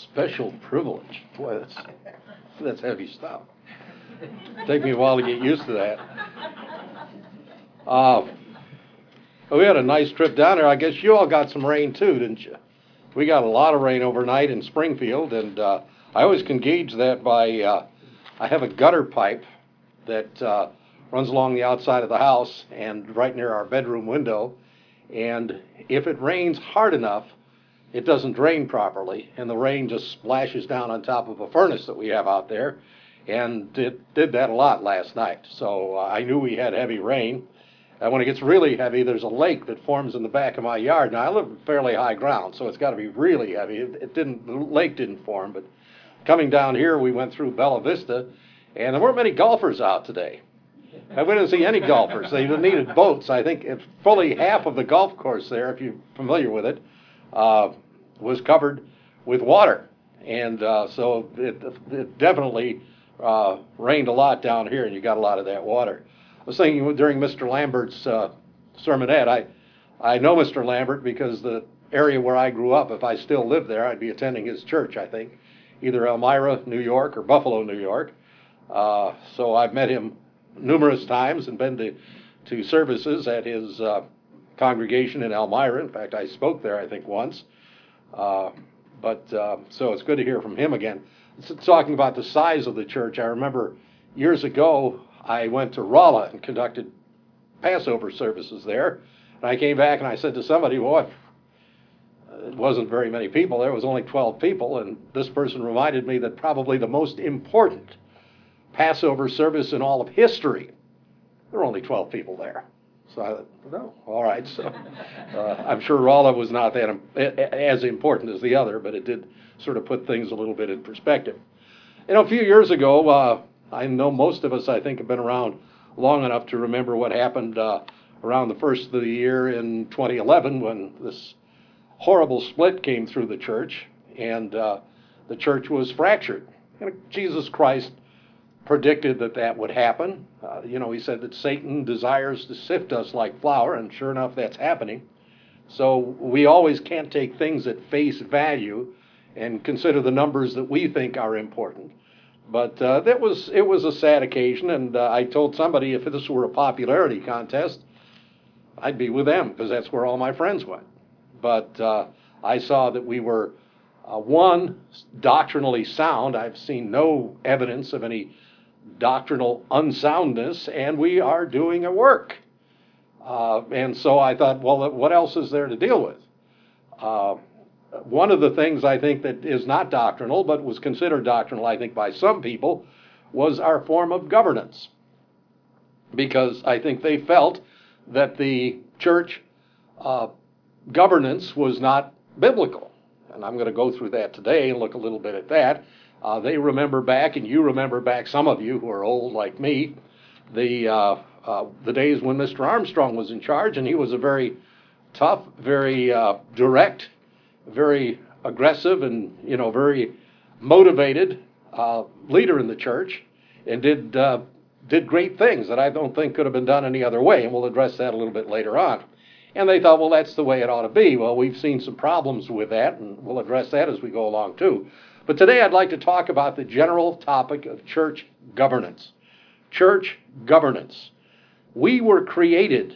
Special privilege. Boy, that's heavy stuff. Take me a while to get used to that. Uh, we had a nice trip down there. I guess you all got some rain too, didn't you? We got a lot of rain overnight in Springfield, and I always can gauge that by I have a gutter pipe that runs along the outside of the house and right near our bedroom window. And if it rains hard enough, it doesn't drain properly, and the rain just splashes down on top of a furnace that we have out there, and it did that a lot last night. So I knew we had heavy rain. And when it gets really heavy, there's a lake that forms in the back of my yard. Now I live in fairly high ground, so it's got to be really heavy. The lake didn't form, but coming down here, we went through Bella Vista, and there weren't many golfers out today. I didn't see any golfers. They needed boats. I think fully half of the golf course there, if you're familiar with it, was covered with water. And so it definitely rained a lot down here, and you got a lot of that water. I was thinking during Mr. Lambert's sermonette, I know Mr. Lambert because the area where I grew up, if I still lived there, I'd be attending his church, I think, either Elmira, New York, or Buffalo, New York. So I've met him numerous times and been to services at his congregation in Elmira. In fact, I spoke there, I think, once. So it's good to hear from him again. Talking about the size of the church, I remember years ago I went to Rolla and conducted Passover services there. And I came back and I said to somebody, well, it wasn't very many people. There was only 12 people. And this person reminded me that probably the most important Passover service in all of history, there were only 12 people there. So I thought, no, all right. So I'm sure Rolla was not that as important as the other, but it did sort of put things a little bit in perspective. A few years ago, I know most of us, I think, have been around long enough to remember what happened around the first of the year in 2011 when this horrible split came through the church, and the church was fractured. Jesus Christ predicted that would happen. He said that Satan desires to sift us like flour, and sure enough, that's happening. So we always can't take things at face value and consider the numbers that we think are important. But it was a sad occasion, and I told somebody if this were a popularity contest, I'd be with them because that's where all my friends went. But I saw that we were, one, doctrinally sound. I've seen no evidence of any doctrinal unsoundness, and we are doing a work. And so I thought, well, what else is there to deal with? One of the things I think that is not doctrinal, but was considered doctrinal, I think, by some people, was our form of governance. Because I think they felt that the church governance was not biblical. And I'm going to go through that today and look a little bit at that. They remember back, and you remember back, some of you who are old like me, the days when Mr. Armstrong was in charge, and he was a very tough, very direct, very aggressive, and very motivated leader in the church, and did great things that I don't think could have been done any other way, and we'll address that a little bit later on. And they thought, well, that's the way it ought to be. Well, we've seen some problems with that, and we'll address that as we go along too. But today I'd like to talk about the general topic of church governance. Church governance. We were created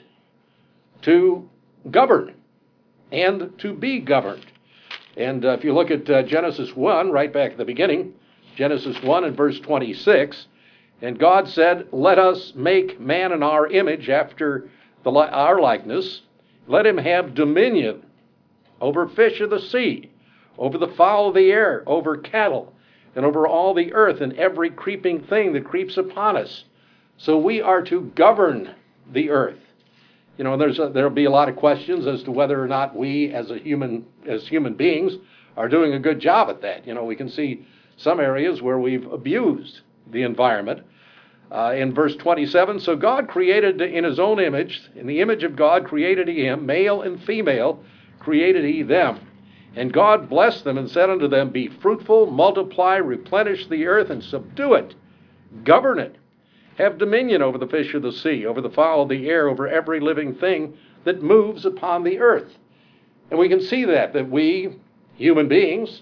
to govern and to be governed. And if you look at Genesis 1, right back at the beginning, Genesis 1 and verse 26, and God said, let us make man in our image after our likeness. Let him have dominion over fish of the sea, over the fowl of the air, over cattle, and over all the earth and every creeping thing that creeps upon us. So we are to govern the earth. There'll be a lot of questions as to whether or not we as human beings are doing a good job at that. We can see some areas where we've abused the environment. In verse 27, so God created in his own image, in the image of God created he him, male and female created he them. And God blessed them and said unto them, be fruitful, multiply, replenish the earth, and subdue it, govern it. Have dominion over the fish of the sea, over the fowl of the air, over every living thing that moves upon the earth. And we can see that we, human beings,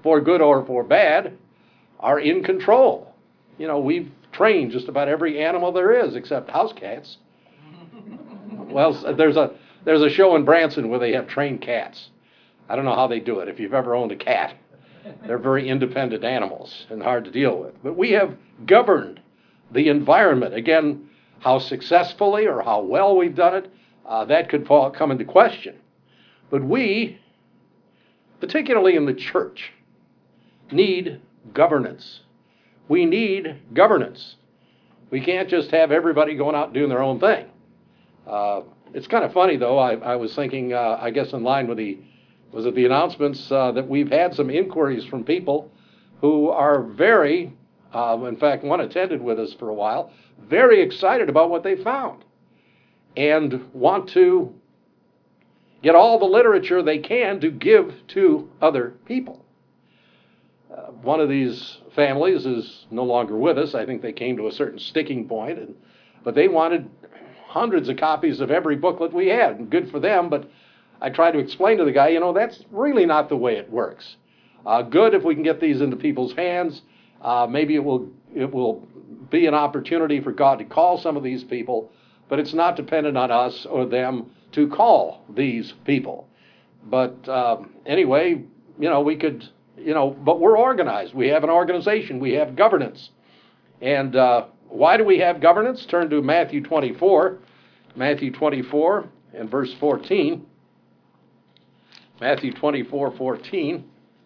for good or for bad, are in control. We've trained just about every animal there is except house cats. Well, there's a show in Branson where they have trained cats. I don't know how they do it. If you've ever owned a cat, they're very independent animals and hard to deal with. But we have governed the environment. Again, how successfully or how well we've done it, that could come into question. But we, particularly in the church, need governance. We need governance. We can't just have everybody going out and doing their own thing. It's kind of funny, though. I was thinking, I guess in line with the announcements, that we've had some inquiries from people who are very, in fact, one attended with us for a while, very excited about what they found and want to get all the literature they can to give to other people. One of these families is no longer with us. I think they came to a certain sticking point, but they wanted hundreds of copies of every booklet we had, and good for them, but I tried to explain to the guy, that's really not the way it works. Good if we can get these into people's hands. Maybe it will be an opportunity for God to call some of these people, but it's not dependent on us or them to call these people. But anyway, we could, but we're organized. We have an organization. We have governance. And why do we have governance? Turn to Matthew 24. Matthew 24 and verse 14. Matthew 24:14.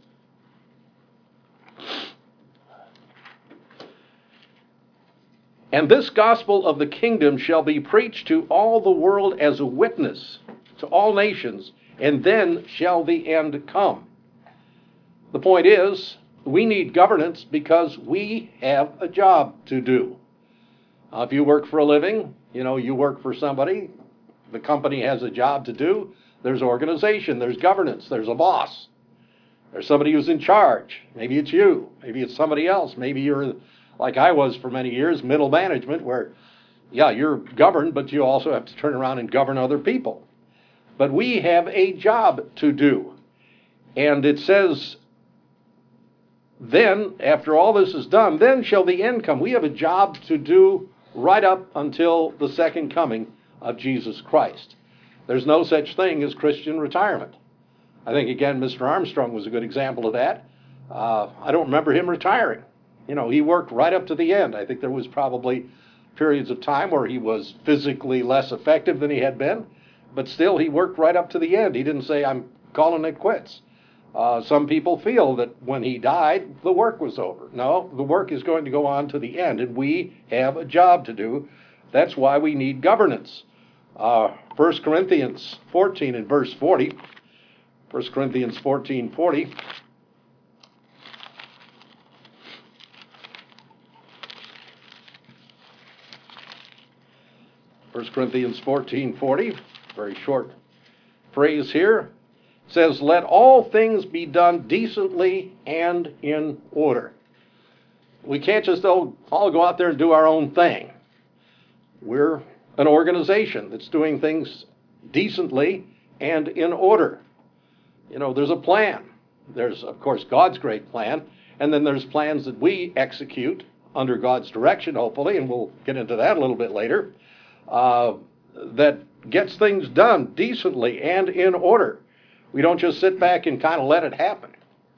And this gospel of the kingdom shall be preached to all the world as a witness to all nations, and then shall the end come. The point is, we need governance because we have a job to do. If you work for a living, you work for somebody, the company has a job to do. There's organization, there's governance, there's a boss. There's somebody who's in charge. Maybe it's you. Maybe it's somebody else. Maybe you're, like I was for many years, middle management, where, you're governed, but you also have to turn around and govern other people. But we have a job to do. And it says, then, after all this is done, then shall the end come. We have a job to do right up until the second coming of Jesus Christ. There's no such thing as Christian retirement. I think, again, Mr. Armstrong was a good example of that. I don't remember him retiring. He worked right up to the end. I think there was probably periods of time where he was physically less effective than he had been, but still he worked right up to the end. He didn't say, I'm calling it quits. Some people feel that when he died, the work was over. No, the work is going to go on to the end, and we have a job to do. That's why we need governance. 1 Corinthians 14 and verse 40. 1 Corinthians 14:40. First Corinthians 14:40, very short phrase here, says, let all things be done decently and in order. We can't just all go out there and do our own thing. We're an organization that's doing things decently and in order. There's a plan. There's, of course, God's great plan, and then there's plans that we execute under God's direction, hopefully, and we'll get into that a little bit later, that gets things done decently and in order. We don't just sit back and kind of let it happen.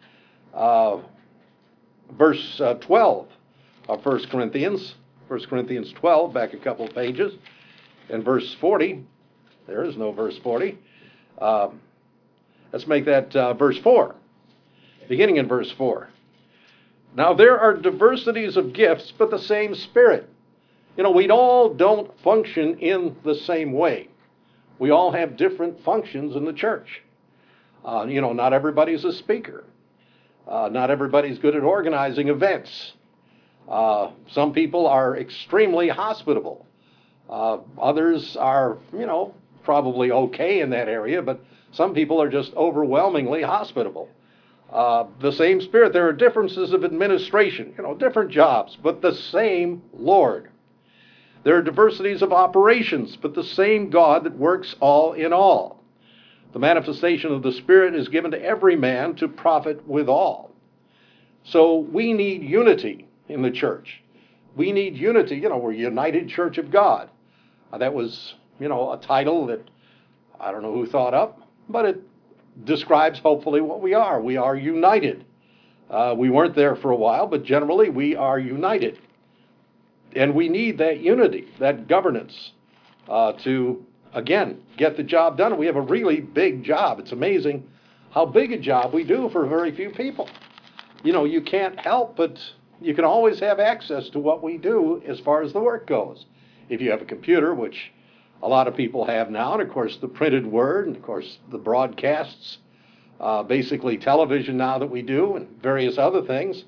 Verse 12 of 1 Corinthians 12, back a couple of pages, and verse 40. There is no verse 40. Let's make that verse 4, beginning in verse 4. Now there are diversities of gifts, but the same Spirit. We all don't function in the same way. We all have different functions in the church. Not everybody's a speaker. Not everybody's good at organizing events. Some people are extremely hospitable. Others are, probably okay in that area, but some people are just overwhelmingly hospitable. The same Spirit. There are differences of administration, different jobs, but the same Lord. There are diversities of operations, but the same God that works all in all. The manifestation of the Spirit is given to every man to profit withal. So we need unity in the church. We need unity. We're United Church of God. That was, a title that I don't know who thought up, but it describes hopefully what we are. We are united. We weren't there for a while, but generally we are united. And we need that unity, that governance, to, again, get the job done. We have a really big job. It's amazing how big a job we do for very few people. You can't help but you can always have access to what we do as far as the work goes. If you have a computer, which a lot of people have now, and of course the printed word, and of course the broadcasts, basically television now that we do, and various other things,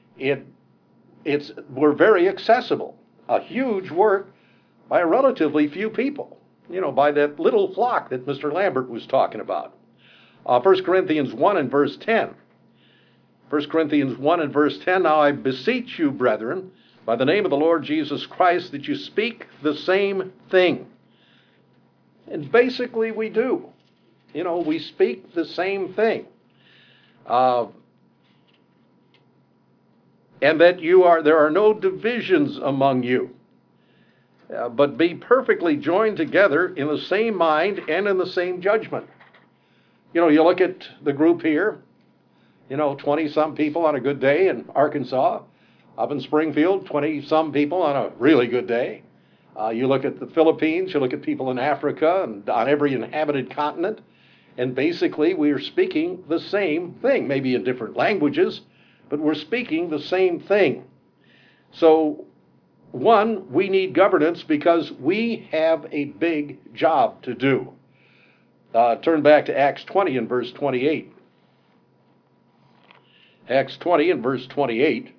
we're very accessible. A huge work by a relatively few people, by that little flock that Mr. Lambert was talking about. 1 Corinthians 1 and verse 10. 1 Corinthians 1 and verse 10, now I beseech you, brethren, by the name of the Lord Jesus Christ, that you speak the same thing. And basically we do. We speak the same thing. And that there are no divisions among you, but be perfectly joined together in the same mind and in the same judgment. You look at the group here, 20-some people on a good day in Arkansas. Up in Springfield, 20-some people on a really good day. You look at the Philippines, you look at people in Africa and on every inhabited continent, and basically we are speaking the same thing, maybe in different languages, but we're speaking the same thing. So, one, we need governance because we have a big job to do. Turn back to Acts 20 and verse 28. Acts 20 and verse 28.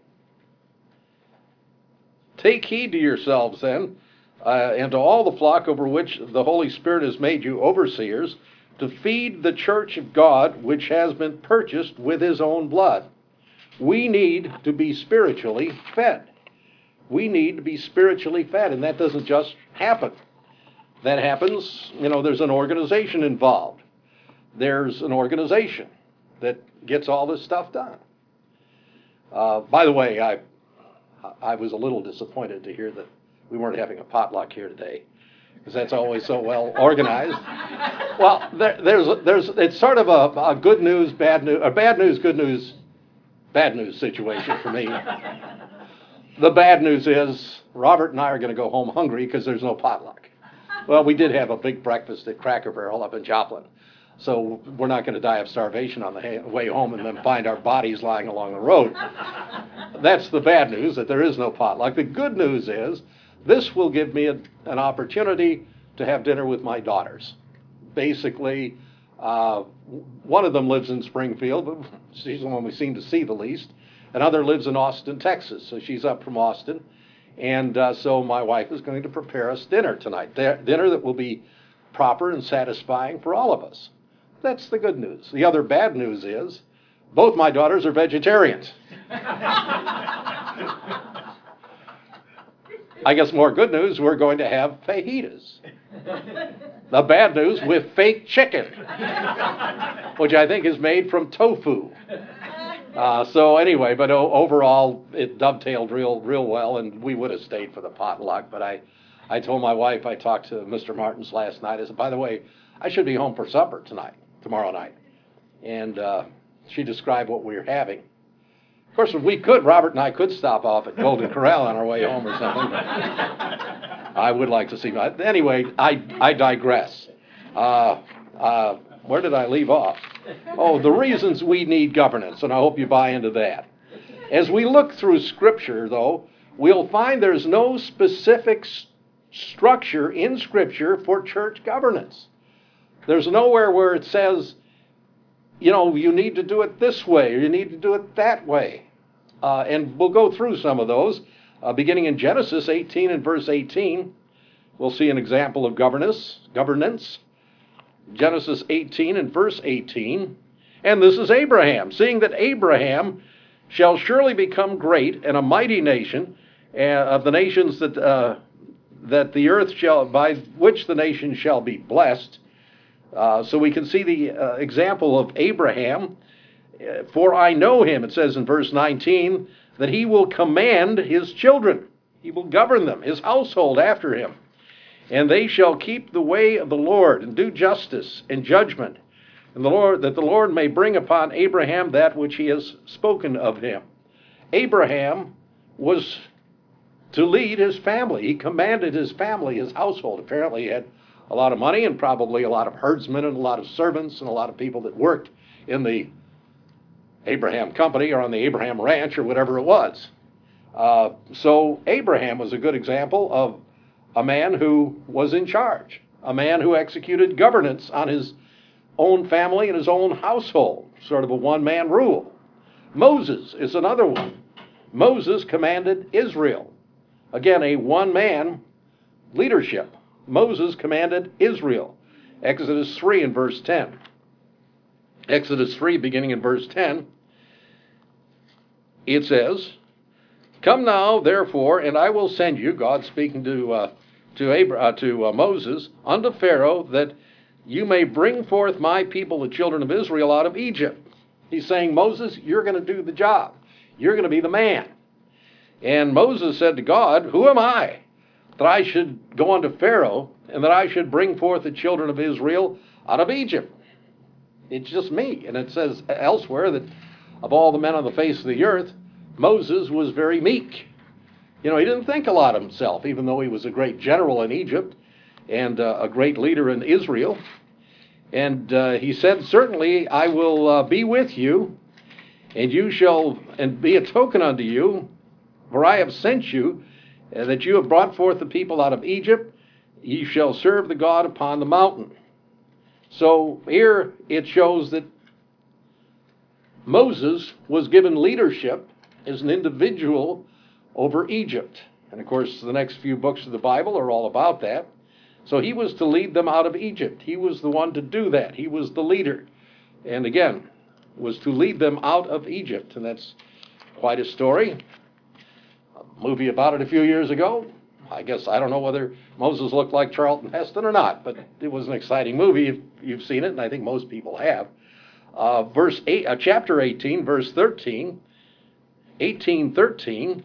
Take heed to yourselves then, and to all the flock over which the Holy Spirit has made you overseers, to feed the church of God, which has been purchased with his own blood. We need to be spiritually fed. We need to be spiritually fed, and that doesn't just happen. That happens, there's an organization involved. There's an organization that gets all this stuff done. By the way, I was a little disappointed to hear that we weren't having a potluck here today, because that's always so well organized. Well, it's sort of a good news, bad news, or bad news, good news, bad news situation for me. The bad news is Robert and I are going to go home hungry because there's no potluck. Well, we did have a big breakfast at Cracker Barrel up in Joplin. So we're not going to die of starvation on the way home and then find our bodies lying along the road. That's the bad news, that there is no potluck. The good news is this will give me an opportunity to have dinner with my daughters. Basically, one of them lives in Springfield, but she's the one we seem to see the least. Another lives in Austin, Texas, so she's up from Austin. And so my wife is going to prepare us dinner tonight, dinner that will be proper and satisfying for all of us. That's the good news. The other bad news is both my daughters are vegetarians. I guess more good news, we're going to have fajitas. The bad news, with fake chicken, which I think is made from tofu. So anyway, but overall, it dovetailed real well, and we would have stayed for the potluck. But I told my wife, I talked to Mr. Martins last night. I said, by the way, I should be home for supper tomorrow night. And she described what we were having. Of course, if we could, Robert and I could stop off at Golden Corral on our way home or something. I would like to see. Anyway, I digress. Where did I leave off? Oh, the reasons we need governance, and I hope you buy into that. As we look through Scripture, though, we'll find there's no specific structure in Scripture for church governance. There's nowhere where it says, you need to do it this way, or you need to do it that way. And we'll go through some of those. Beginning in Genesis 18 and verse 18, we'll see an example of governance. Genesis 18 and verse 18. And this is Abraham, seeing that Abraham shall surely become great and a mighty nation, of the nations that the earth shall, by which the nation shall be blessed. So we can see the example of Abraham For I know him, it says in verse 19, that he will command his children. He will govern them, his household after him. And they shall keep the way of the Lord, and do justice and judgment, and that the Lord may bring upon Abraham that which he has spoken of him. Abraham was to lead his family. He commanded his family, his household. Apparently he had a lot of money and probably a lot of herdsmen and a lot of servants and a lot of people that worked in the Abraham company or on the Abraham ranch or whatever it was. So Abraham was a good example of a man who was in charge, a man who executed governance on his own family and his own household, sort of a one-man rule. Moses is another one. Moses commanded Israel. Again, a one-man leadership. Moses commanded Israel. Exodus 3 and verse 10. Exodus 3, beginning in verse 10, it says, "Come now, therefore, and I will send you," God speaking to Moses, "unto Pharaoh, that you may bring forth my people, the children of Israel, out of Egypt." He's saying, Moses, you're going to do the job. You're going to be the man. And Moses said to God, "Who am I, that I should go unto Pharaoh, and that I should bring forth the children of Israel out of Egypt? It's just me." And it says elsewhere that of all the men on the face of the earth, Moses was very meek. He didn't think a lot of himself, even though he was a great general in Egypt and a great leader in Israel. And he said, "Certainly I will be with you, and you shall, and be a token unto you, for I have sent you, that you have brought forth the people out of Egypt. Ye shall serve the God upon the mountain." So here it shows that Moses was given leadership as an individual over Egypt. And of course, the next few books of the Bible are all about that. So he was to lead them out of Egypt. He was the one to do that. He was the leader. And again, was to lead them out of Egypt. And that's quite a story. A movie about it a few years ago. I guess I don't know whether Moses looked like Charlton Heston or not, but it was an exciting movie if you've seen it, and I think most people have. Chapter 18, verse 13, 18:13,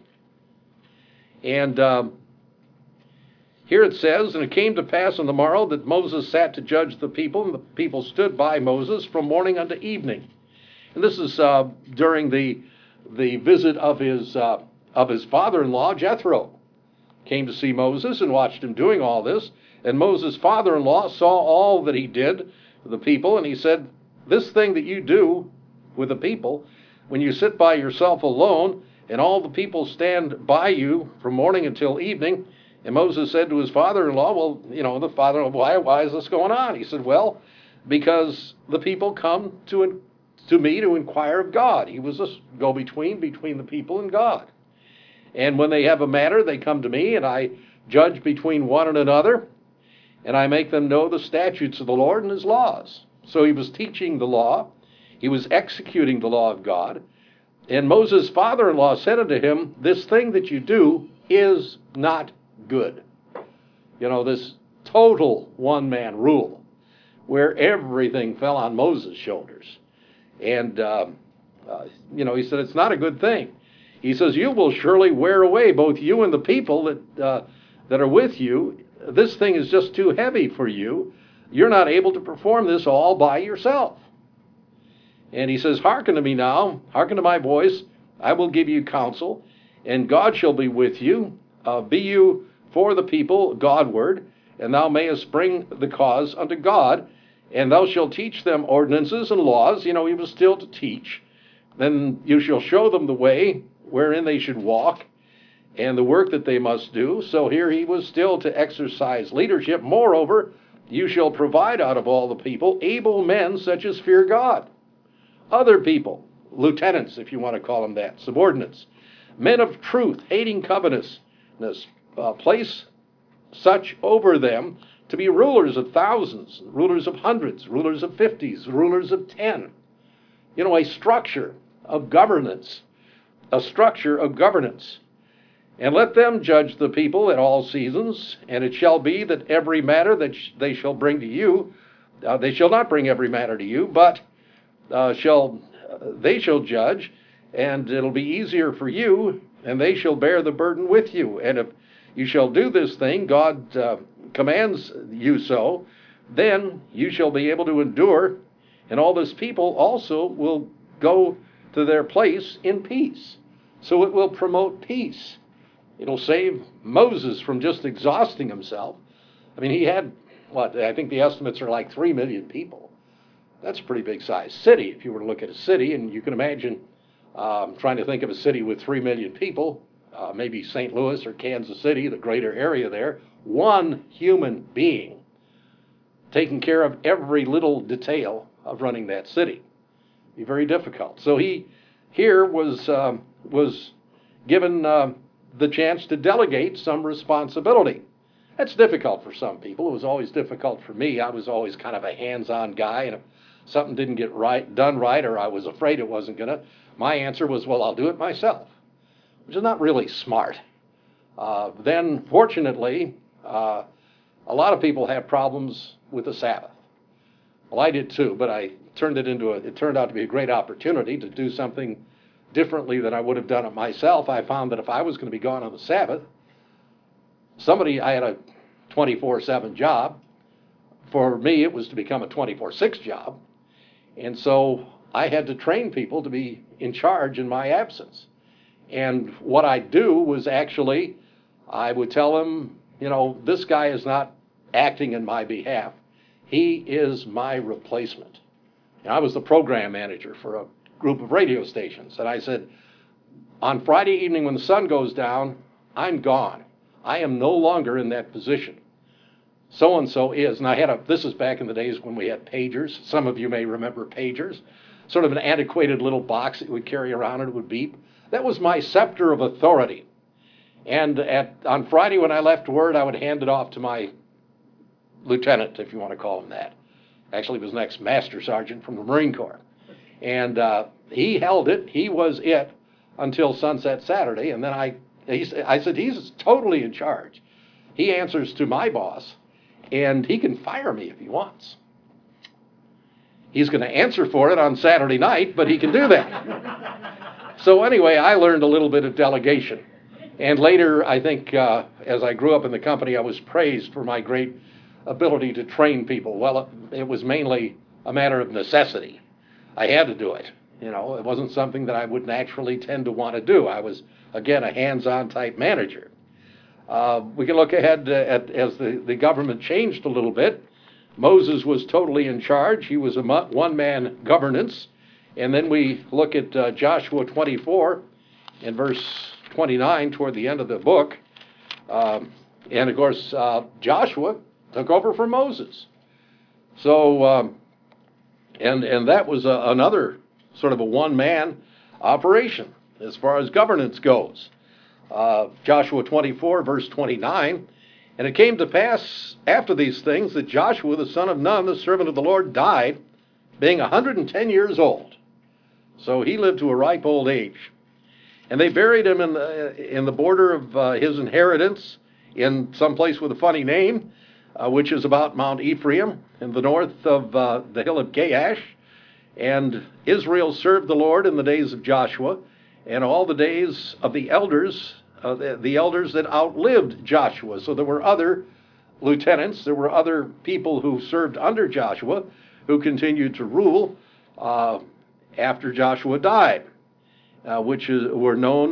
and here it says, "And it came to pass on the morrow that Moses sat to judge the people, and the people stood by Moses from morning unto evening." And this is during the visit of his father-in-law, Jethro. Came to see Moses and watched him doing all this. And Moses' father-in-law saw all that he did with the people, and he said, "This thing that you do with the people, when you sit by yourself alone, and all the people stand by you from morning until evening." And Moses said to his father-in-law, "Well, the father-in-law, why is this going on?" He said, "Well, because the people come to me to inquire of God." He was a go-between between the people and God. "And when they have a matter, they come to me, and I judge between one and another, and I make them know the statutes of the Lord and his laws." So he was teaching the law. He was executing the law of God. And Moses' father-in-law said unto him, "This thing that you do is not good." This total one-man rule, where everything fell on Moses' shoulders. And, he said, "It's not a good thing." He says, "You will surely wear away, both you and the people that are with you. This thing is just too heavy for you. You're not able to perform this all by yourself." And he says, "Hearken to me now, hearken to my voice. I will give you counsel, and God shall be with you. Be you for the people Godward, and thou mayest bring the cause unto God, and thou shalt teach them ordinances and laws." He was still to teach. "Then you shall show them the way wherein they should walk, and the work that they must do." So here he was still to exercise leadership. "Moreover, you shall provide out of all the people able men such as fear God." Other people, lieutenants, if you want to call them that, subordinates, men of truth, hating covetousness, place such over them to be rulers of thousands, rulers of hundreds, rulers of 50s, rulers of 10. A structure of governance. A structure of governance. "And let them judge the people at all seasons, and it shall be that every matter that they shall bring to you, they shall not bring every matter to you, but shall they shall judge, and it'll be easier for you, and they shall bear the burden with you. And if you shall do this thing, God commands you so, then you shall be able to endure, and all this people also will go to their place in peace. So it will promote peace. It'll save Moses from just exhausting himself. I mean, he had, I think the estimates are like 3 million people. That's a pretty big size city, if you were to look at a city, and you can imagine trying to think of a city with 3 million people, maybe St. Louis or Kansas City, the greater area there, one human being taking care of every little detail of running that city. It'd be very difficult. So he here was given the chance to delegate some responsibility. That's difficult for some people. It was always difficult for me. I was always kind of a hands-on guy, and if something didn't get done right, or I was afraid it wasn't going to, my answer was, well, I'll do it myself, which is not really smart. Then, fortunately, a lot of people have problems with the Sabbath. Well, I did too, but it turned out to be a great opportunity to do something differently than I would have done it myself. I found that if I was going to be gone on the Sabbath, I had a 24/7 job. For me, it was to become a 24/6 job. And so I had to train people to be in charge in my absence. And what I'd do was actually, I would tell them, this guy is not acting in my behalf. He is my replacement. And I was the program manager for a group of radio stations. And I said, on Friday evening when the sun goes down, I'm gone. I am no longer in that position. So-and-so is. And this is back in the days when we had pagers. Some of you may remember pagers. Sort of an antiquated little box that you would carry around and it would beep. That was my scepter of authority. And on Friday when I left word, I would hand it off to my lieutenant, if you want to call him that. Actually, he was an ex-master sergeant from the Marine Corps. And he held it. He was it until sunset Saturday. And then I said, he's totally in charge. He answers to my boss, and he can fire me if he wants. He's going to answer for it on Saturday night, but he can do that. So anyway, I learned a little bit of delegation. And later, I think, as I grew up in the company, I was praised for my great ability to train people. Well, it was mainly a matter of necessity. I had to do it. It wasn't something that I would naturally tend to want to do. I was, again, a hands-on type manager. We can look ahead as the government changed a little bit. Moses was totally in charge. He was a one-man governance. And then we look at Joshua 24 and verse 29 toward the end of the book. And, of course, Joshua took over from Moses. So, and that was another sort of a one-man operation as far as governance goes. Joshua 24, verse 29, and it came to pass after these things that Joshua, the son of Nun, the servant of the Lord, died, being 110 years old. So he lived to a ripe old age. And they buried him in the border of his inheritance in some place with a funny name, which is about Mount Ephraim in the north of the hill of Gaash. And Israel served the Lord in the days of Joshua and all the days of the elders that outlived Joshua. So there were other lieutenants, there were other people who served under Joshua who continued to rule after Joshua died, which had known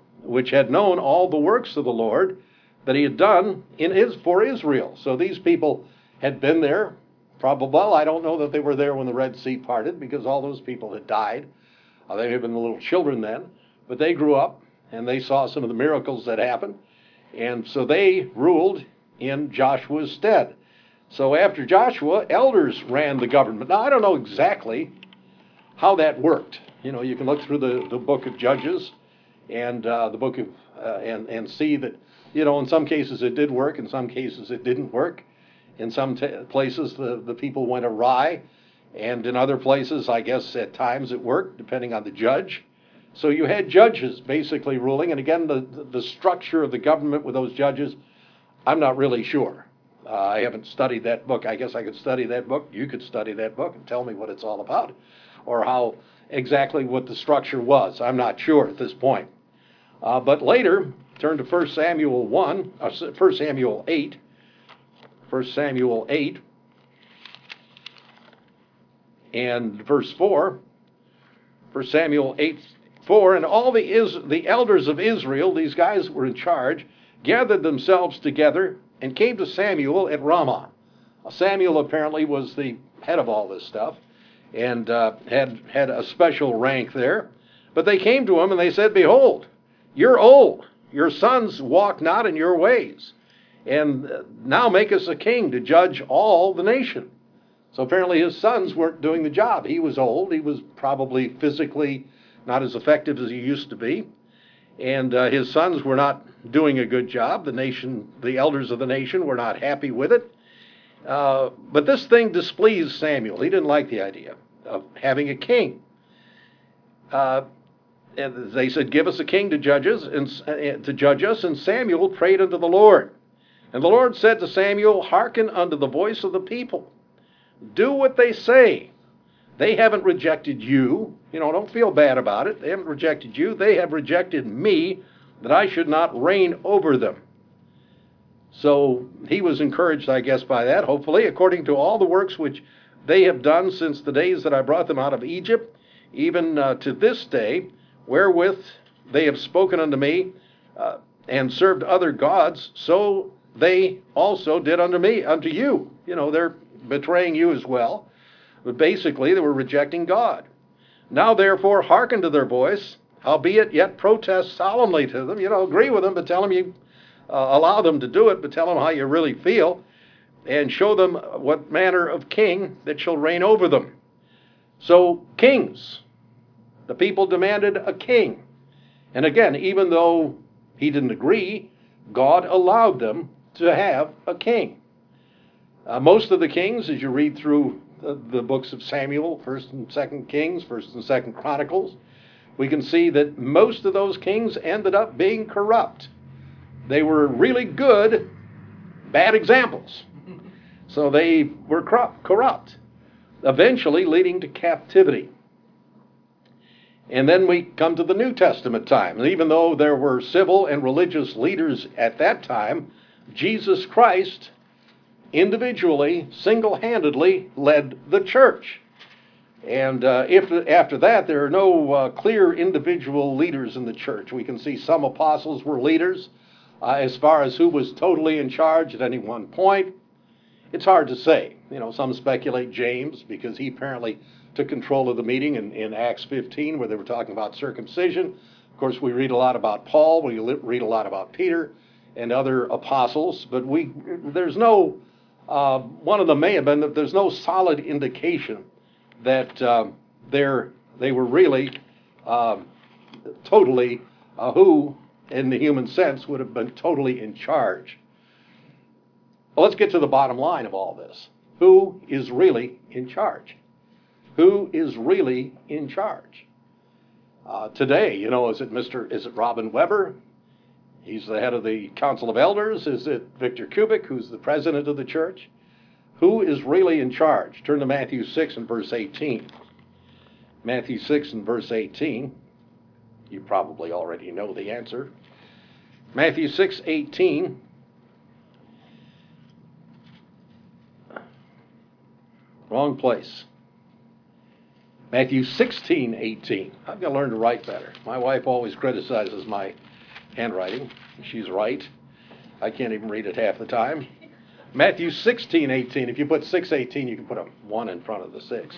all the works of the Lord that he had done for Israel. So these people had been there. Probably, I don't know that they were there when the Red Sea parted because all those people had died. They may have been little children then, but they grew up and they saw some of the miracles that happened. And so they ruled in Joshua's stead. So after Joshua, elders ran the government. Now, I don't know exactly how that worked. You can look through the book of Judges and the book of and see that, in some cases it did work, in some cases it didn't work. In some places the people went awry, and in other places, I guess at times it worked, depending on the judge. So you had judges basically ruling, and again, the structure of the government with those judges, I'm not really sure. I haven't studied that book. I guess I could study that book. You could study that book and tell me what it's all about. or how exactly what the structure was. I'm not sure at this point. But later, turn to 1 Samuel 1 Samuel 8, 1 Samuel 8, and verse 4. 1 Samuel 8:4, and all the elders of Israel, these guys were in charge, gathered themselves together and came to Samuel at Ramah. Samuel apparently was the head of all this stuff and had a special rank there. But they came to him and they said, "Behold, you're old. Your sons walk not in your ways. And now make us a king to judge all the nation." So apparently his sons weren't doing the job. He was old. He was probably physically not as effective as he used to be. And his sons were not doing a good job. The elders of the nation were not happy with it. But this thing displeased Samuel. He didn't like the idea of having a king. And they said, "Give us a king to judge us." And Samuel prayed unto the Lord. And the Lord said to Samuel, "Hearken unto the voice of the people. Do what they say. They haven't rejected you. Don't feel bad about it. They haven't rejected you. They have rejected me, that I should not reign over them." So he was encouraged, I guess, by that, hopefully, according to all the works which they have done since the days that I brought them out of Egypt, even to this day, wherewith they have spoken unto me, and served other gods, so they also did unto you. They're betraying you as well. But basically, they were rejecting God. Now, therefore, hearken to their voice, howbeit yet protest solemnly to them. Agree with them, but tell them you allow them to do it, but tell them how you really feel, and show them what manner of king that shall reign over them. So, kings. The people demanded a king. And again, even though he didn't agree, God allowed them to have a king. Most of the kings, as you read through the books of Samuel, 1st and 2nd Kings, 1st and 2nd Chronicles, we can see that most of those kings ended up being corrupt. They were really good, bad examples. So they were corrupt, eventually leading to captivity. And then we come to the New Testament time. And even though there were civil and religious leaders at that time, Jesus Christ individually, single-handedly led the church. And after that, there are no clear individual leaders in the church. We can see some apostles were leaders. As far as who was totally in charge at any one point, it's hard to say. Some speculate James, because he apparently took control of the meeting in Acts 15, where they were talking about circumcision. Of course, we read a lot about Paul. We read a lot about Peter and other apostles. But there's no... one of them may have been that there's no solid indication that they were really totally who, in the human sense, would have been totally in charge. Well, let's get to the bottom line of all this. Who is really in charge? Who is really in charge? Today, is it Robin Weber? He's the head of the Council of Elders. Is it Victor Kubik, who's the president of the church? Who is really in charge? Turn to Matthew 6 and verse 18. Matthew 6 and verse 18. You probably already know the answer. Matthew 6:18. Wrong place. Matthew 16:18. I've got to learn to write better. My wife always criticizes my handwriting. She's right. I can't even read it half the time. Matthew 16:18. If you put 6:18, you can put a 1 in front of the 6.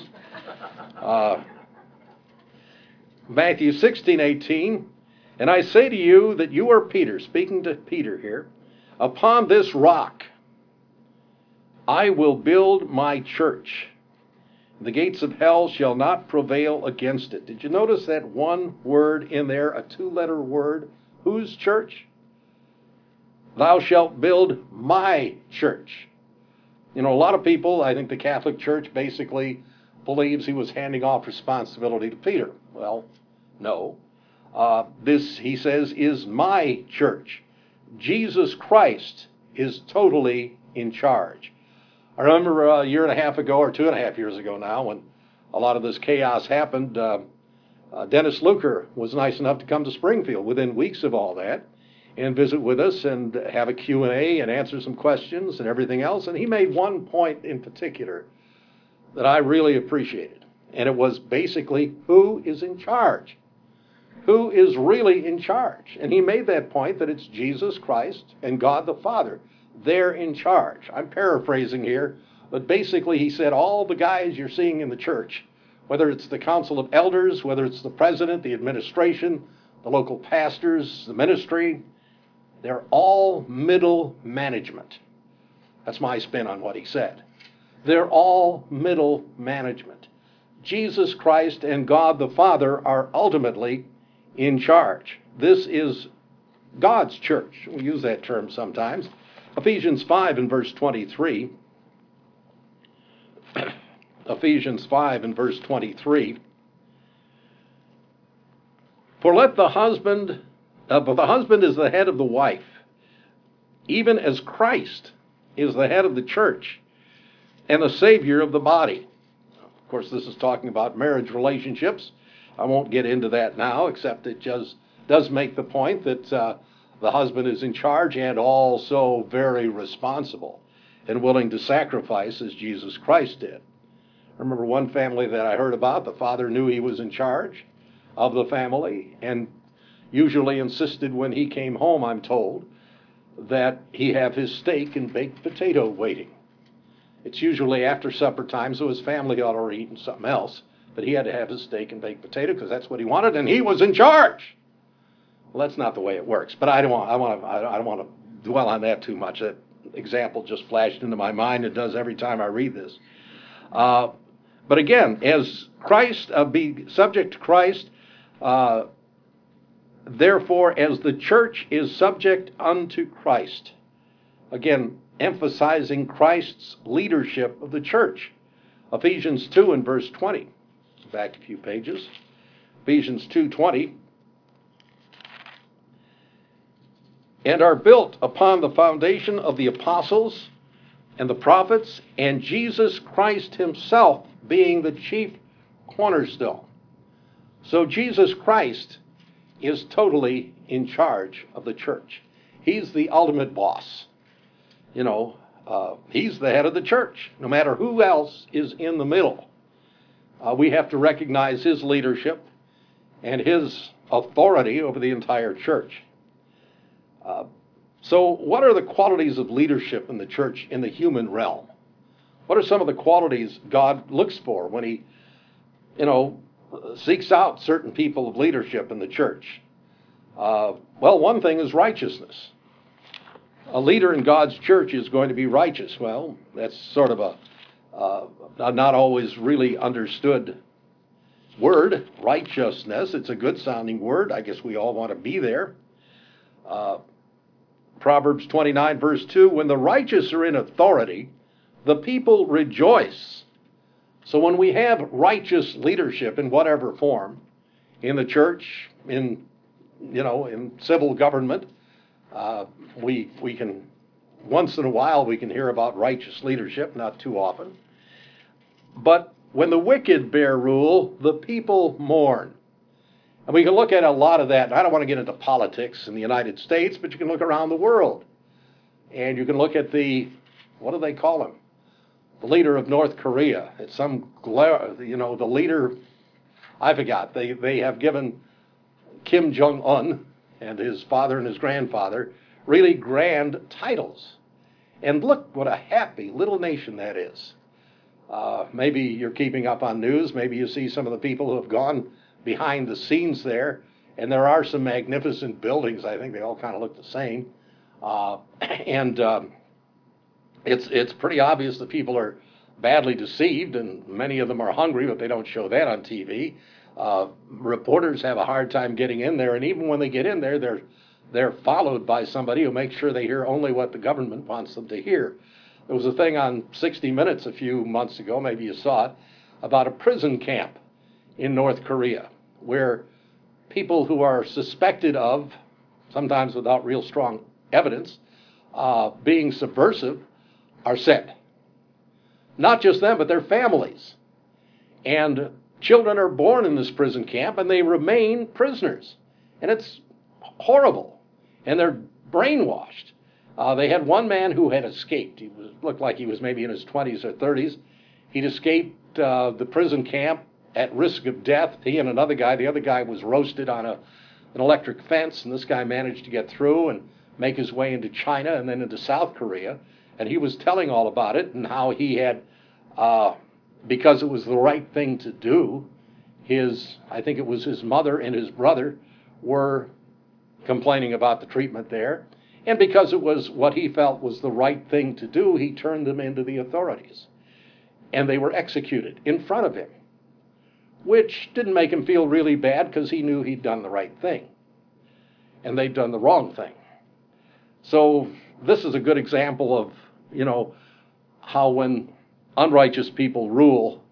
Matthew 16:18. And I say to you that you are Peter, speaking to Peter here, upon this rock I will build my church. The gates of hell shall not prevail against it. Did you notice that one word in there, a 2-letter word? Whose church? Thou shalt build my church. A lot of people, I think the Catholic Church basically believes he was handing off responsibility to Peter. Well, no. This, he says, is my church. Jesus Christ is totally in charge. I remember a year and a half ago, or 2.5 years ago now, when a lot of this chaos happened, Dennis Luker was nice enough to come to Springfield within weeks of all that and visit with us and have a Q&A and answer some questions and everything else. And he made one point in particular that I really appreciated. And it was basically, who is in charge? Who is really in charge? And he made that point that it's Jesus Christ and God the Father. They're in charge. I'm paraphrasing here, but basically he said all the guys you're seeing in the church, whether it's the council of elders, whether it's the president, the administration, the local pastors, the ministry, they're all middle management. That's my spin on what he said. They're all middle management. Jesus Christ and God the Father are ultimately in charge. This is God's church. We use that term sometimes. Ephesians 5 and verse 23. Ephesians 5 and verse 23. For the husband is the head of the wife, even as Christ is the head of the church and the Savior of the body. Of course, this is talking about marriage relationships. I won't get into that now, except it just does make the point that the husband is in charge and also very responsible and willing to sacrifice as Jesus Christ did. I remember one family that I heard about, the father knew he was in charge of the family and usually insisted when he came home, I'm told, that he have his steak and baked potato waiting. It's usually after supper time, so his family ought to already eaten something else, but he had to have his steak and baked potato because that's what he wanted, and he was in charge. Well, that's not the way it works, but I don't want to dwell on that too much. That example just flashed into my mind. It does every time I read this. But again, as Christ, be subject to Christ, therefore, as the church is subject unto Christ. Again, emphasizing Christ's leadership of the church. Ephesians 2 and verse 20. Back a few pages. Ephesians 2:20. And are built upon the foundation of the apostles and the prophets, and Jesus Christ himself being the chief cornerstone. So Jesus Christ is totally in charge of the church. He's the ultimate boss. He's the head of the church, no matter who else is in the middle. We have to recognize his leadership and his authority over the entire church. So what are the qualities of leadership in the church in the human realm? What are some of the qualities God looks for when he, seeks out certain people of leadership in the church? Well, one thing is righteousness. A leader in God's church is going to be righteous. Well, that's sort of a not always really understood word, righteousness. It's a good sounding word. I guess we all want to be there. Proverbs 29 verse 2, when the righteous are in authority, the people rejoice. So when we have righteous leadership in whatever form, in the church, in civil government, we can, once in a while, we can hear about righteous leadership, not too often. But when the wicked bear rule, the people mourn. And we can look at a lot of that. I don't want to get into politics in the United States, but you can look around the world. And you can look at what do they call him? The leader of North Korea. It's the leader, I forgot. They have given Kim Jong-un and his father and his grandfather really grand titles. And look what a happy little nation that is. Maybe you're keeping up on news. Maybe you see some of the people who have gone behind the scenes there. And there are some magnificent buildings. I think they all kind of look the same. It's pretty obvious that people are badly deceived, and many of them are hungry, but they don't show that on TV. Reporters have a hard time getting in there, and even when they get in there, they're followed by somebody who makes sure they hear only what the government wants them to hear. There was a thing on 60 Minutes a few months ago, maybe you saw it, about a prison camp in North Korea, where people who are suspected of, sometimes without real strong evidence, being subversive, are sent. Not just them, but their families. And children are born in this prison camp and they remain prisoners. And it's horrible. And they're brainwashed. They had one man who had escaped. Looked like he was maybe in his 20s or 30s. He'd escaped the prison camp at risk of death. He and another guy. The other guy was roasted on an electric fence, and this guy managed to get through and make his way into China and then into South Korea. And he was telling all about it and how he had, because it was the right thing to do, I think it was his mother and his brother were complaining about the treatment there. And because it was what he felt was the right thing to do, he turned them into the authorities. And they were executed in front of him, which didn't make him feel really bad because he knew he'd done the right thing. And they'd done the wrong thing. So this is a good example of, how when unrighteous people rule,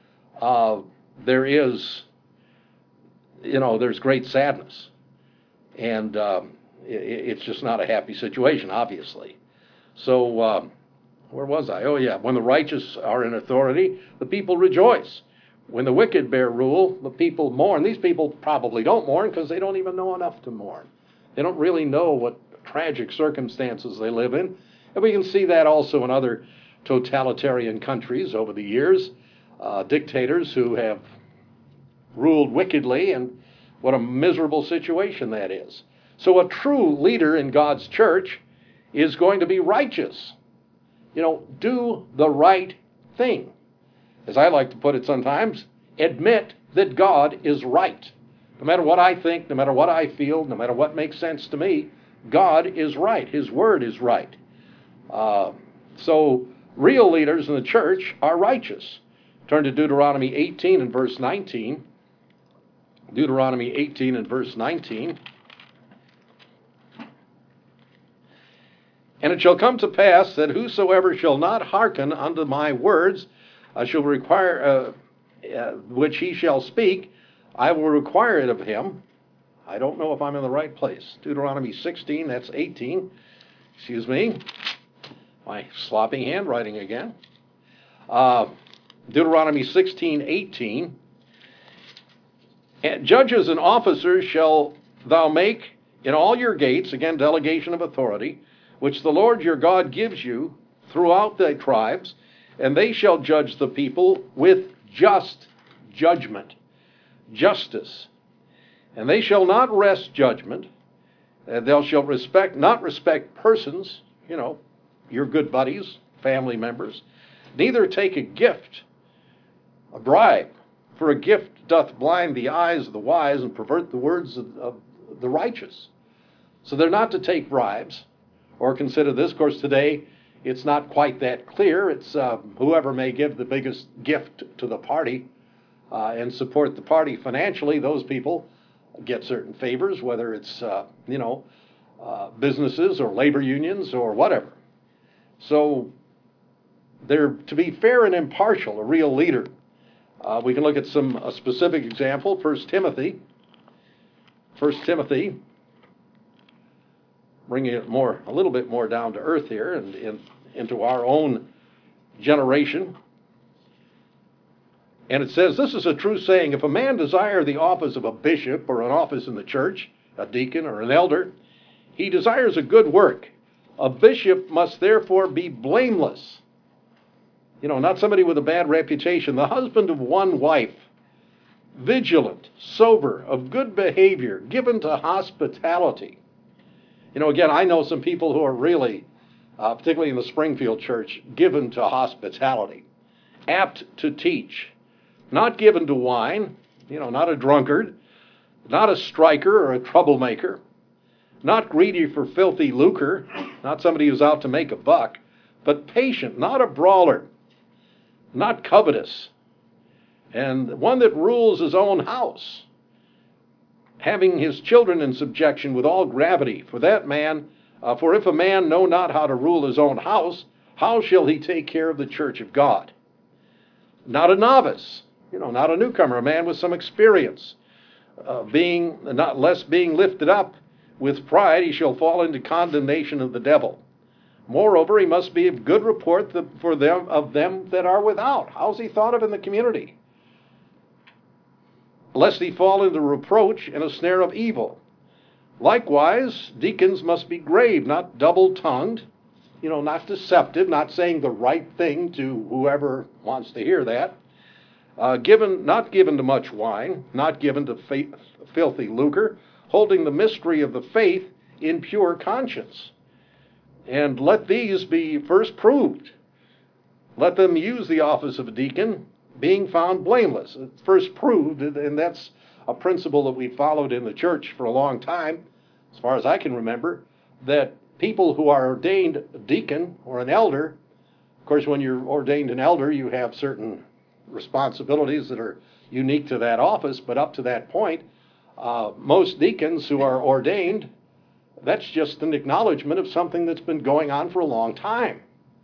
there's great sadness. And it's just not a happy situation, obviously. So where was I? Oh, yeah. When the righteous are in authority, the people rejoice. When the wicked bear rule, the people mourn. These people probably don't mourn because they don't even know enough to mourn. They don't really know what tragic circumstances they live in. And we can see that also in other totalitarian countries over the years. Dictators who have ruled wickedly, and what a miserable situation that is. So a true leader in God's church is going to be righteous. Do the right thing. As I like to put it sometimes, admit that God is right. No matter what I think, no matter what I feel, no matter what makes sense to me, God is right. His word is right. So real leaders in the church are righteous. Turn to Deuteronomy 18 and verse 19. Deuteronomy 18 and verse 19. And it shall come to pass that whosoever shall not hearken unto my words, shall require, which he shall speak, I will require it of him. I don't know if I'm in the right place. Deuteronomy 16, that's 18. Excuse me. My sloppy handwriting again. Deuteronomy 16, 18. And judges and officers shall thou make in all your gates, again, delegation of authority, which the Lord your God gives you throughout thy tribes, and they shall judge the people with just judgment, justice. And they shall not wrest judgment, and thou shalt not respect persons, your good buddies, family members, neither take a gift, a bribe, for a gift doth blind the eyes of the wise and pervert the words of the righteous. So they're not to take bribes or consider this. Of course, today it's not quite that clear. It's whoever may give the biggest gift to the party and support the party financially, those people get certain favors, whether it's, businesses or labor unions or whatever. So they're to be fair and impartial, a real leader. We can look at a specific example, 1 Timothy. 1 Timothy, bringing it a little bit more down to earth here and into our own generation. And it says, this is a true saying, if a man desire the office of a bishop or an office in the church, a deacon or an elder, he desires a good work. A bishop must therefore be blameless. Not somebody with a bad reputation. The husband of one wife, vigilant, sober, of good behavior, given to hospitality. Again, I know some people who are really, particularly in the Springfield church, given to hospitality, apt to teach, not given to wine, not a drunkard, not a striker or a troublemaker, not greedy for filthy lucre, not somebody who's out to make a buck, but patient, not a brawler, not covetous, and one that rules his own house, having his children in subjection with all gravity. For if a man know not how to rule his own house, how shall he take care of the church of God? Not a novice, not a newcomer, a man with some experience, being lifted up with pride, he shall fall into condemnation of the devil. Moreover, he must be of good report of them that are without. How's he thought of in the community? lest he fall into reproach and a snare of evil. Likewise, deacons must be grave, not double-tongued, not deceptive, not saying the right thing to whoever wants to hear that, not given to much wine, not given to filthy lucre, holding the mystery of the faith in pure conscience. And let these be first proved. Let them use the office of a deacon, being found blameless. First proved, and that's a principle that we followed in the church for a long time, as far as I can remember, that people who are ordained a deacon or an elder, of course, when you're ordained an elder, you have certain responsibilities that are unique to that office, but up to that point, most deacons who are ordained, that's just an acknowledgement of something that's been going on for a long time.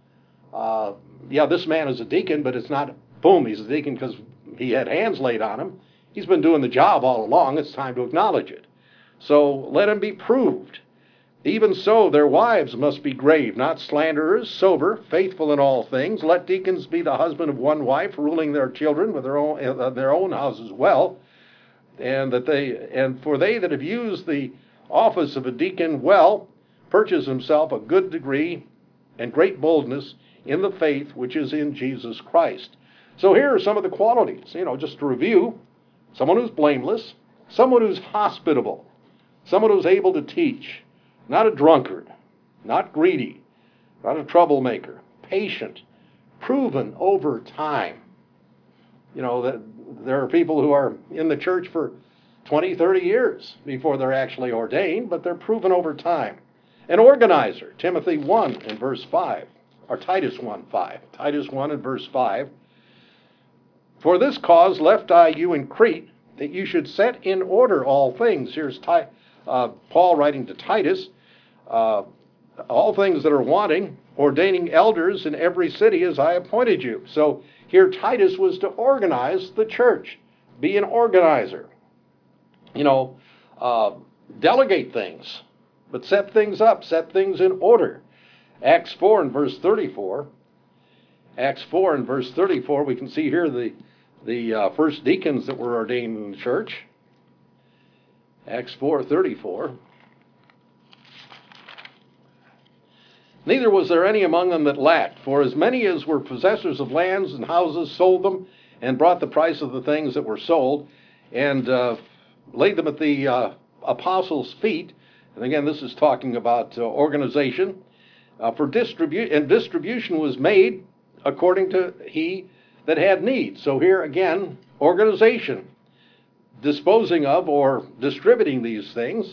This man is a deacon, but it's not, boom, he's a deacon because he had hands laid on him. He's been doing the job all along. It's time to acknowledge it. So let him be proved. Even so, their wives must be grave, not slanderers, sober, faithful in all things. Let deacons be the husband of one wife, ruling their children with their own house as well. And for they that have used the office of a deacon well, purchase himself a good degree and great boldness in the faith which is in Jesus Christ. So here are some of the qualities, just to review. Someone who's blameless, someone who's hospitable, someone who's able to teach, not a drunkard, not greedy, not a troublemaker, patient, proven over time. That there are people who are in the church for 20, 30 years before they're actually ordained, but they're proven over time. An organizer, Timothy 1 and verse 5, or Titus 1, 5. Titus 1 and verse 5. For this cause left I you in Crete, that you should set in order all things. Here's Paul writing to Titus, all things that are wanting, ordaining elders in every city as I appointed you. So here Titus was to organize the church, be an organizer. Delegate things, but set things up, set things in order. Acts 4 and verse 34. Acts 4 and verse 34, we can see here the first deacons that were ordained in the church. Acts 4:34. Neither was there any among them that lacked, for as many as were possessors of lands and houses sold them, and brought the price of the things that were sold, and laid them at the apostles' feet. And again, this is talking about organization. Distribution was made according to he that had need. So here again, organization, disposing of or distributing these things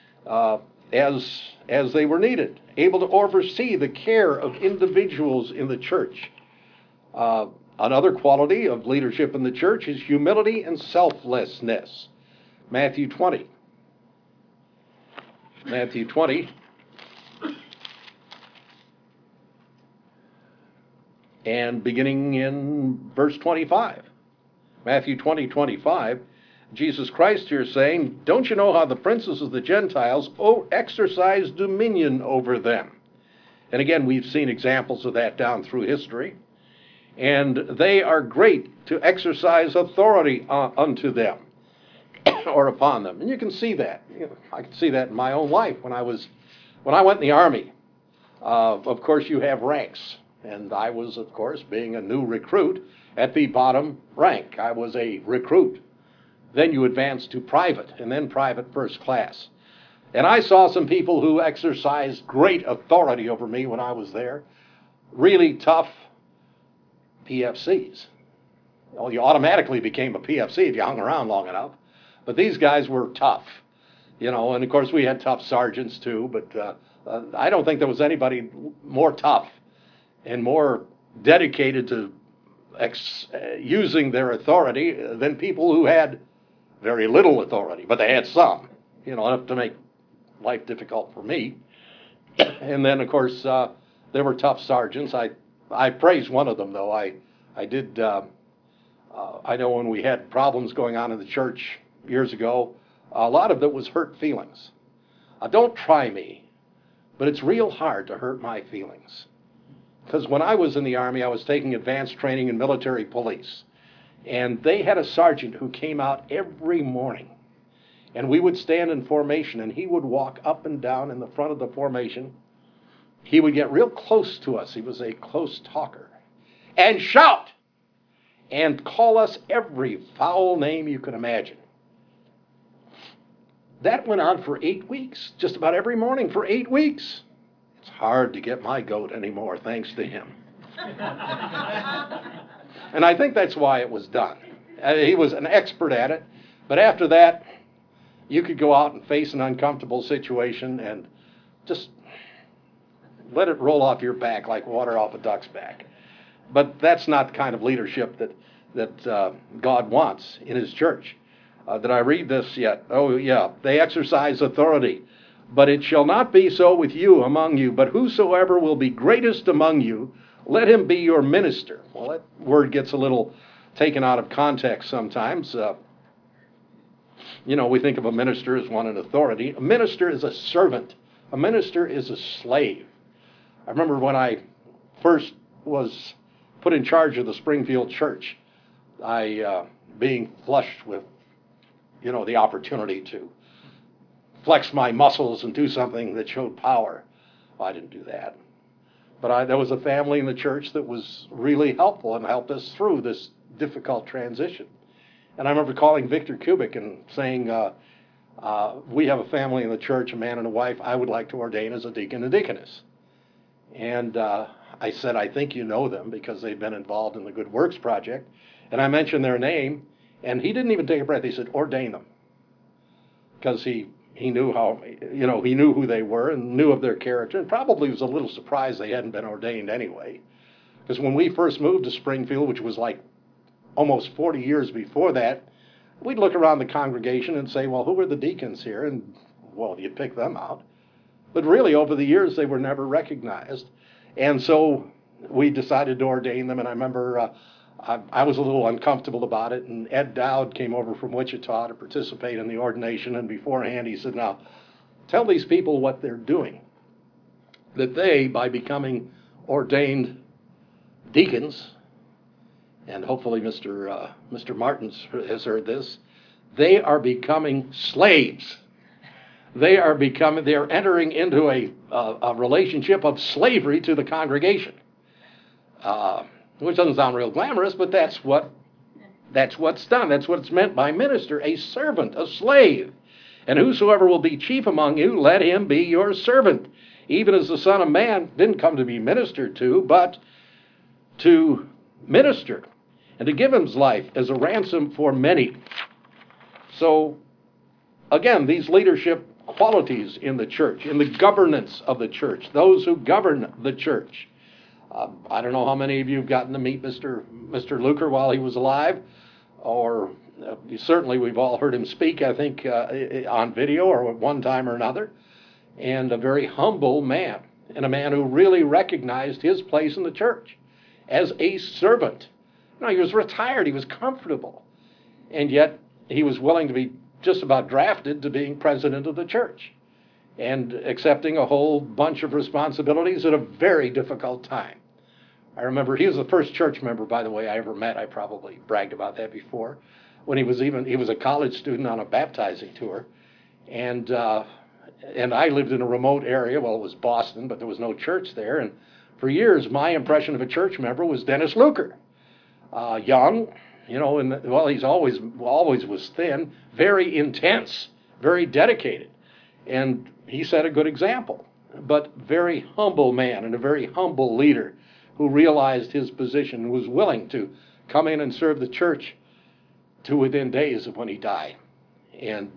as they were needed, able to oversee the care of individuals in the church. Another quality of leadership in the church is humility and selflessness. Matthew 20. Matthew 20. And beginning in verse 25. Matthew 20:25. Jesus Christ here saying, don't you know how the princes of the Gentiles exercise dominion over them? And again, we've seen examples of that down through history. And they are great to exercise authority unto them or upon them. And you can see that. I can see that in my own life. When I went in the Army, of course you have ranks. And I was, of course, being a new recruit, at the bottom rank. I was a recruit. Then you advance to private, and then private first class. And I saw some people who exercised great authority over me when I was there. Really tough PFCs. Well, you automatically became a PFC if you hung around long enough. But these guys were tough, and of course we had tough sergeants too, but I don't think there was anybody more tough and more dedicated to using their authority than people who had very little authority, but they had some, enough to make life difficult for me. And then, of course, there were tough sergeants. I praise one of them, though. I know when we had problems going on in the church years ago, a lot of it was hurt feelings. Don't try me, but it's real hard to hurt my feelings. Because when I was in the Army, I was taking advanced training in military police. And they had a sergeant who came out every morning. And we would stand in formation, and he would walk up and down in the front of the formation. He would get real close to us. He was a close talker. And shout! And call us every foul name you can imagine. That went on for 8 weeks, just about every morning for 8 weeks. It's hard to get my goat anymore, thanks to him. And I think that's why it was done. He was an expert at it. But after that, you could go out and face an uncomfortable situation and just let it roll off your back like water off a duck's back. But that's not the kind of leadership that God wants in his church. Did I read this yet? Oh, yeah. They exercise authority. But it shall not be so with you among you, but whosoever will be greatest among you, let him be your minister. Well, that word gets a little taken out of context sometimes. We think of a minister as one in authority. A minister is a servant. A minister is a slave. I remember when I first was put in charge of the Springfield church, I being flushed with, the opportunity to flex my muscles and do something that showed power. Well, I didn't do that. But there was a family in the church that was really helpful and helped us through this difficult transition. And I remember calling Victor Kubik and saying, we have a family in the church, a man and a wife, I would like to ordain as a deacon and deaconess. And I said, I think you know them because they've been involved in the Good Works Project. And I mentioned their name, and he didn't even take a breath. He said, ordain them. Because he knew he knew who they were and knew of their character, and probably was a little surprised they hadn't been ordained anyway. Because when we first moved to Springfield, which was like almost 40 years before that, we'd look around the congregation and say, well, who are the deacons here? And, well, you'd pick them out. But really, over the years, they were never recognized. And so we decided to ordain them, and I remember I was a little uncomfortable about it, and Ed Dowd came over from Wichita to participate in the ordination, and beforehand he said, now, tell these people what they're doing. That they, by becoming ordained deacons, and hopefully Mr. Martins has heard this, they are becoming slaves. They are entering into a relationship of slavery to the congregation. Which doesn't sound real glamorous, but that's what's done. That's what it's meant by minister, a servant, a slave. And whosoever will be chief among you, let him be your servant, even as the Son of Man didn't come to be ministered to, but to minister and to give his life as a ransom for many. So, again, these leadership qualities in the church, in the governance of the church, those who govern the church. I don't know how many of you have gotten to meet Mr. Luker while he was alive, or certainly we've all heard him speak, I think, on video or at one time or another, and a very humble man, and a man who really recognized his place in the church as a servant. He was retired, he was comfortable, and yet he was willing to be just about drafted to being president of the church and accepting a whole bunch of responsibilities at a very difficult time. I remember he was the first church member, by the way, I ever met. I probably bragged about that before. When he was a college student on a baptizing tour, and I lived in a remote area. Well, it was Boston, but there was no church there. And for years, my impression of a church member was Dennis Luker, young, he's always was thin, very intense, very dedicated, and he set a good example. But very humble man and a very humble leader, who realized his position and was willing to come in and serve the church to within days of when he died and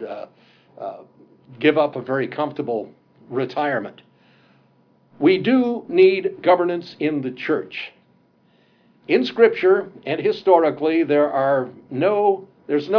give up a very comfortable retirement. We do need governance in the church. In Scripture and historically, there's no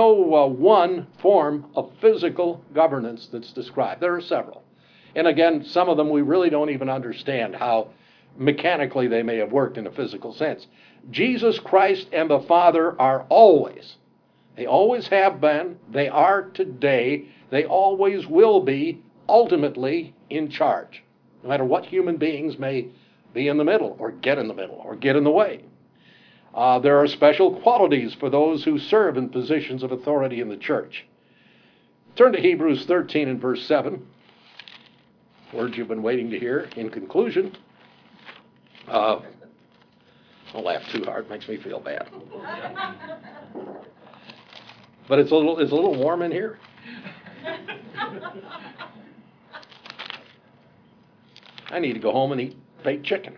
one form of physical governance that's described. There are several. And again, some of them we really don't even understand how mechanically they may have worked in a physical sense. Jesus Christ and the Father are they always have been, they are today, they always will be ultimately in charge, no matter what human beings may be in the middle or get in the way. There are special qualities for those who serve in positions of authority in the church. Turn to Hebrews 13 and verse 7. Words you've been waiting to hear. In conclusion, don't laugh too hard, it makes me feel bad. But it's a little warm in here. I need to go home and eat baked chicken.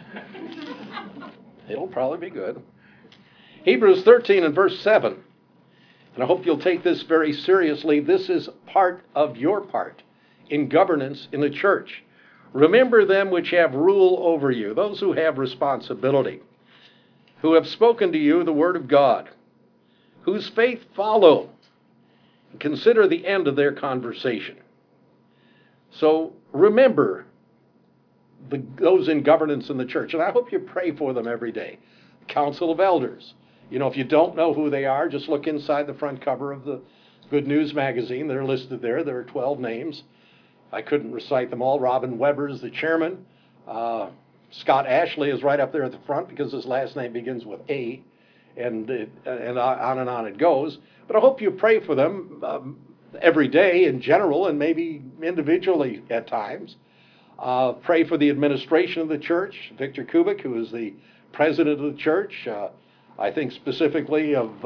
It'll probably be good. Hebrews 13 and verse 7. And I hope you'll take this very seriously. This is part of your part in governance in the church. Remember them which have rule over you, those who have responsibility, who have spoken to you the word of God, whose faith follow. Consider the end of their conversation. So remember those in governance in the church, and I hope you pray for them every day. Council of Elders. You know, if you don't know who they are, just look inside the front cover of the Good News magazine. They're listed there. There are 12 names. I couldn't recite them all. Robin Weber is the chairman. Scott Ashley is right up there at the front because his last name begins with A, and on it goes. But I hope you pray for them every day in general and maybe individually at times. Pray for the administration of the church, Victor Kubik, who is the president of the church. I think specifically of,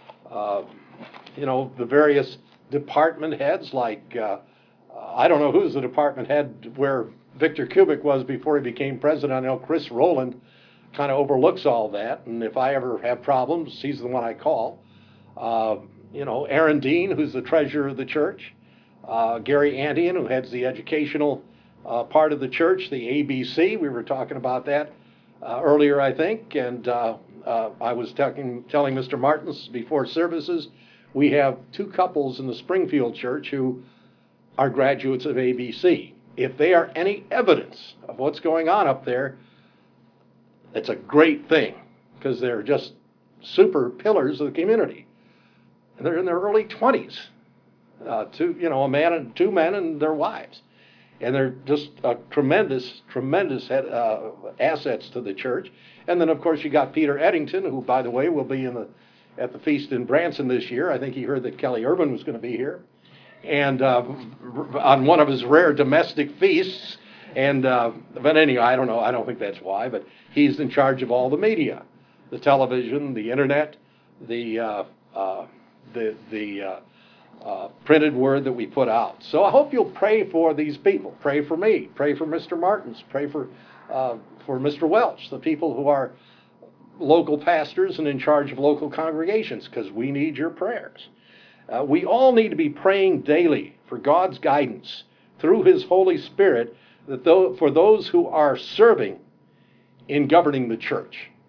the various department heads, like, I don't know who's the department head where Victor Kubik was before he became president. I know Chris Rowland kind of overlooks all that, and if I ever have problems, he's the one I call. Aaron Dean, who's the treasurer of the church. Gary Antian, who heads the educational part of the church, the ABC. We were talking about that earlier, I think, and I was telling Mr. Martins before services, we have two couples in the Springfield church who are graduates of ABC. If they are any evidence of what's going on up there, it's a great thing, because they're just super pillars of the community. And they're in their early 20s, a man and two men and their wives. And they're just tremendous assets to the church. And then, of course, you got Peter Eddington, who, by the way, will be at the feast in Branson this year. I think he heard that Kelly Urban was going to be here. And on one of his rare domestic feasts. And but anyway, I don't know. I don't think that's why. But he's in charge of all the media, the television, the internet, the printed word that we put out. So I hope you'll pray for these people. Pray for me. Pray for Mr. Martins. Pray for Mr. Welch, the people who are local pastors and in charge of local congregations, because we need your prayers. We all need to be praying daily for God's guidance through His Holy Spirit for those who are serving in governing the church.